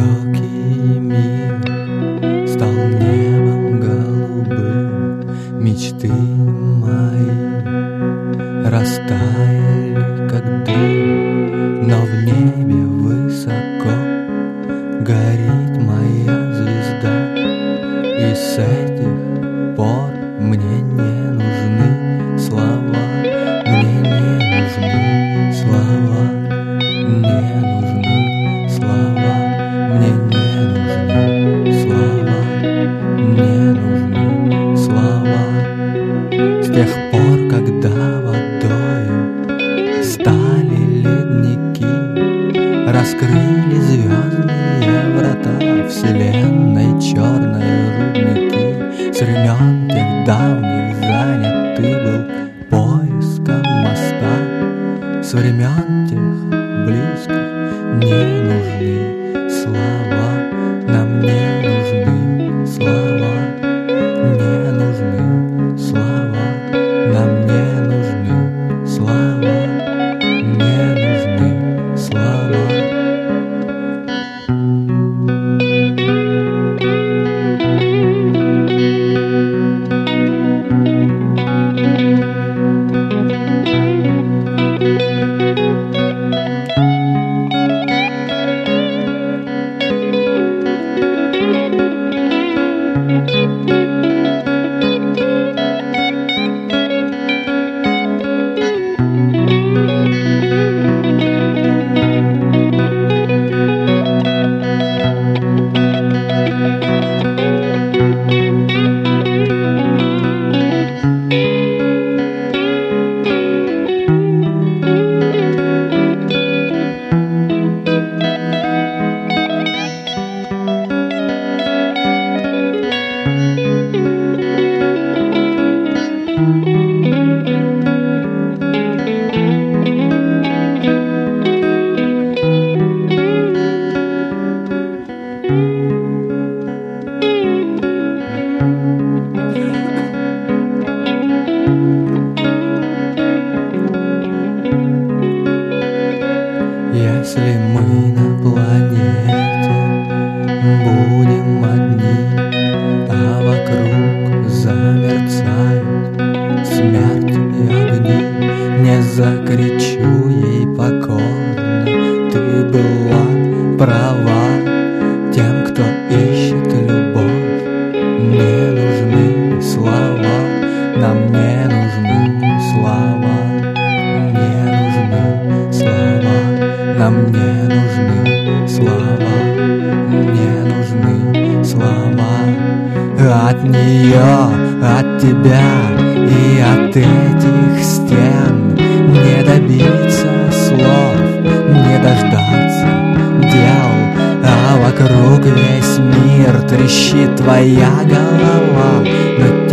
далекий мир стал небом голубым, мечты мои растаяли, как дым, но в небе высоко горит моя звезда, и с этих пор мне не нужны слова, мне не нужны слова, не нужны слова, мне не нужны слова, не нужны слова. С тех пор, когда водою стали ледники, раскрыли звездные врата вселенной черной рудники, с времен тех давних занятый был поиском моста, с времен тех близких не нужны слова, нам не нужны слова, не нужны слова, нам не нужны слова, не нужны слова. Если мы на планете будем одни, а вокруг замерцают смерть и огни, не закричу ей покорно: ты была права. Тем, кто ищет любовь, не нужны слова, нам не нужны слова, не нужны слова, нам не нужны слова, не нужны слова. От нее, от тебя и от этих стен не добиться слов, не дождаться дел, а вокруг весь мир трещит твоя голова. Но